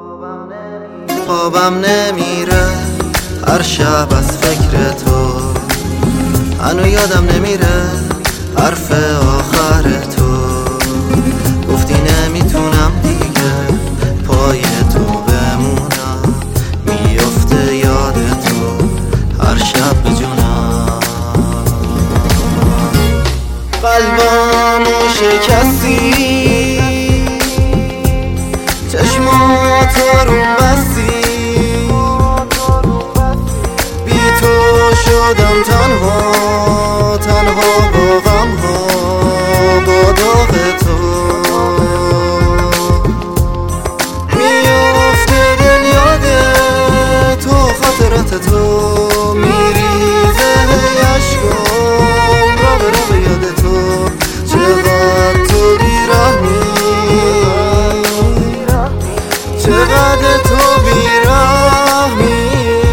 خوابم نمیره هر شب از فکر تو، هنو یادم نمیره حرف آخر تو. گفتی نمیتونم دیگه پای تو بمونم، میفته یاد تو هر شب بجونم. قلبمو شکستی، چشماتو رو بستی، بی تو شدم تنها با غم ها، با داغ تو. میفته دل یاد تو، خاطرات تو میریزه عشقم را به یاد تو. چقدر تو بیرحمی، چقدر تو بیرحمی،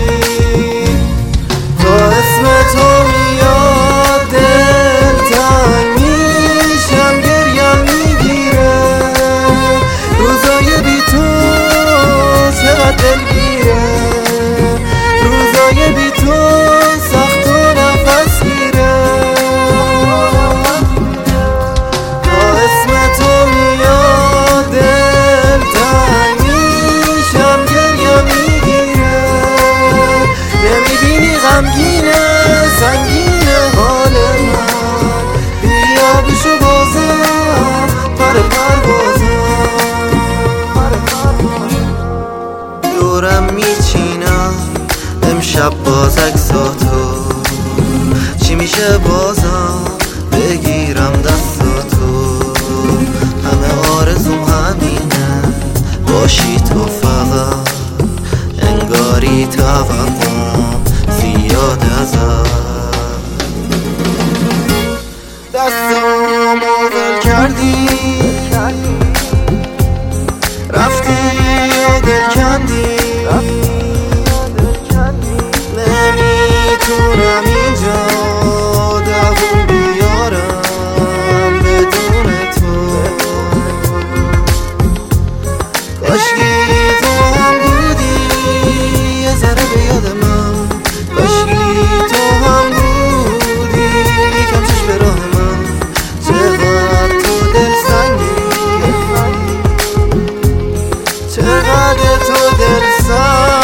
تا اسم تو میاد دل تنگ میشم، گریم میگیره روزای بی تو. چقدر دلگیره روزای بی تو، سخت و نفس گیره. تا اسم تو میاد دل تنگ میشم، گریم میگیره. نمیبینی غمگینه سنگینه حال من، بیا بشو بازم پر پروازم. دورم میچینم امشب باز عکساتو، چی میشه بازم بگیرم دستاتو. همه آرزوم همینه باشی تو فقط، انگاری توقعم زیاد ازت. دستامو ول کردی رفتی و دل کندی، نمیتونم اینجا دووم بیارم بدون تو. کاشکی تو هم بودی یه ذره به یاد من، کاشکی تو هم بودی یکم چشم به راه من. چقدر تو دل سنگی، چقدر تو دل سنگی،